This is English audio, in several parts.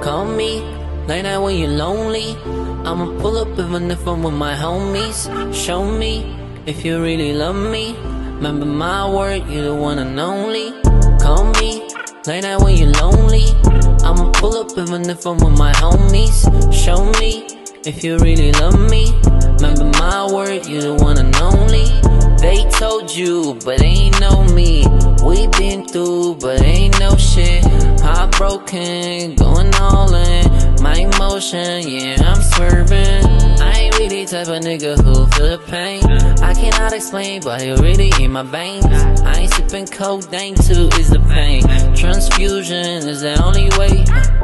Call me late night when you're lonely. I'ma pull up even if I'm with my homies. Show me if you really love me. Remember my word, you're the one and only. Call me late night when you're lonely. I'ma pull up even if I'm with my homies. Show me if you really love me. Remember my word, you're the one and only. They told you, but ain't know me. We been through, but ain't no shit. Heartbroken, going all in. My emotion, yeah, I'm swerving. I ain't really type of nigga who feel the pain. I cannot explain, but it really in my veins. I ain't sipping codeine too, is the pain. Transfusion is the only way.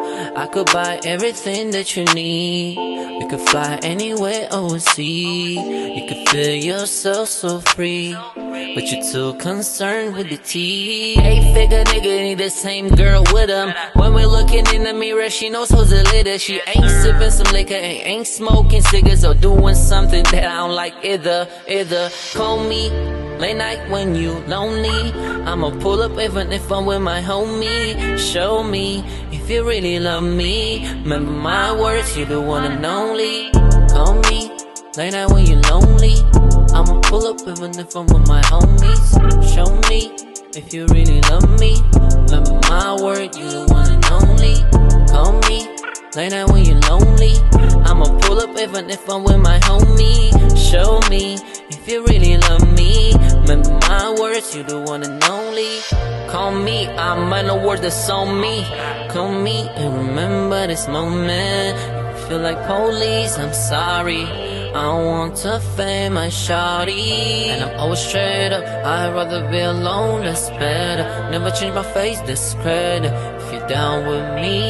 I could buy everything that you need. You could fly anywhere overseas. You could feel yourself so free, but you're too concerned with the tea. 8-figure nigga need the same girl with him. When we're looking in the mirror, she knows who's the leader. She ain't sipping some liquor and ain't smoking cigarettes or doing something that I don't like either. Call me late night when you lonely. I'ma pull up even if I'm with my homie. Show me if you really love me. Remember my words, you're the one and only. Call me late night when you're lonely. I'ma pull up even if I'm with my homies. Show me if you really love me. Remember my word, you're the one and only. Call me late night when you're lonely. I'ma pull up even if I'm with my homie. Show me if you really love me. Remember my words, you're the one and only. Call me, I'm on the word that's on me. Call me and remember this moment. Feel like police, I'm sorry. I don't want to offend my shawty, and I'm always straight up. I'd rather be alone, that's better. Never change my face, that's credit. If you're down with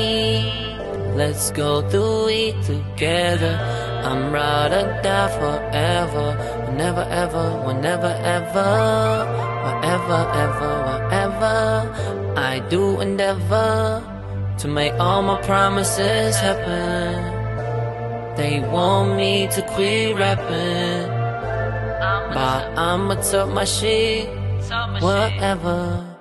me, let's go through it together. I'm ride or die forever. Whenever ever, whenever ever, wherever ever, wherever. I do endeavor to make all my promises happen. They want me to quit rapping, but I'ma talk my shit, whatever.